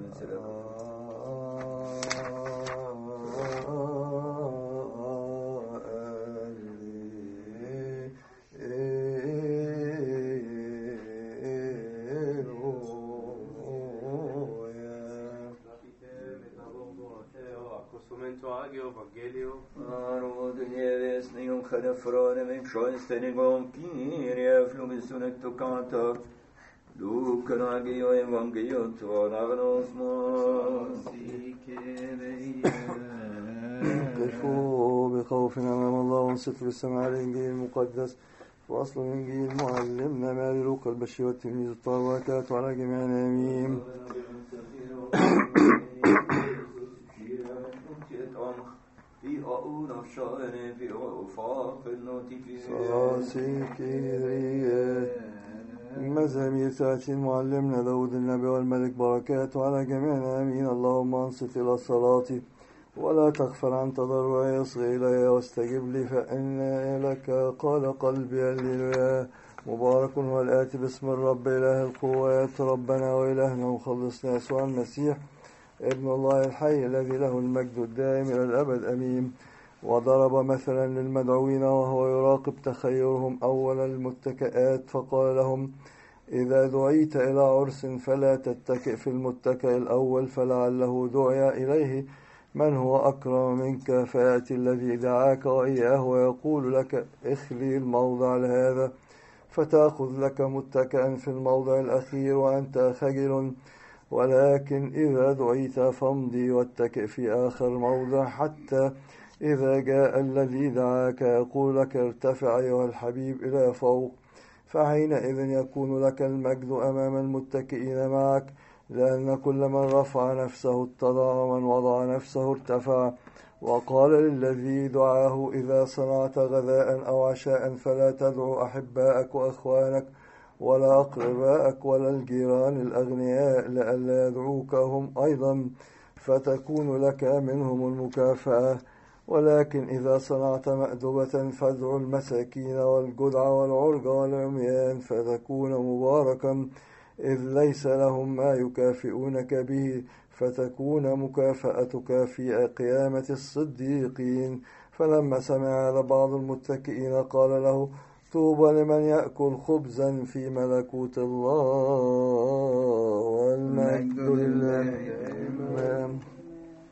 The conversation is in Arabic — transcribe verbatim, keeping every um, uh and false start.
Stenigom Kyrie flumisunec tocanta Lucragio Evangelio Tuanagnos Mos كفوا بخوف أمام الله وانصت بالسماع الإنجيل المقدس وأصل الإنجيل معلمنا ما لوقا البشير والتلميذ الطاوات على جميع آمين. مزامير ثلاثين معلمنا داود النبي والملك بركاته على جميعنا آمين. اللهم انصت إلى الصلاة ولا تغفر عن تضرعي، يصغي إلي واستجب لي فإن لك قال قلبي هللويا. مبارك هو الآتي باسم الرب إله القوات، ربنا وإلهنا ومخلصنا يسوع المسيح ابن الله الحي الذي له المجد الدائم إلى الأبد آمين. وضرب مثلا للمدعوين وهو يراقب تخيرهم أول المتكئات فقال لهم: إذا دعيت إلى عرس فلا تتكئ في المتكئ الأول، فلعله دعي إليه من هو أكرم منك، فيأتي الذي دعاك وإياه ويقول لك: اخلي الموضع لهذا، فتأخذ لك متكئا في الموضع الأخير وأنت خجل. ولكن إذا دعيت فامضي واتكئ في آخر موضع، حتى إذا جاء الذي دعاك يقول لك: ارتفع أيها الحبيب إلى فوق، فحينئذ يكون لك المجد أمام المتكئين معك. لأن كل من رفع نفسه اتضع، ومن وضع نفسه ارتفع. وقال للذي دعاه: إذا صنعت غذاء أو عشاء فلا تدعو أحباءك وأخوانك ولا أقرباءك ولا الجيران الأغنياء، لئلا يدعوك هم أيضا فتكون لك منهم المكافأة. ولكن إذا صنعت مأدبة فادعو المساكين والجدع والعرج والعميان، فتكون مباركا، إذ ليس لهم ما يكافئونك به، فتكون مكافأتك في قيامة الصديقين. فلما سمع هذا بعض المتكئين قال له: طوبى لمن يأكل خبزا في ملكوت الله، والمجد لله.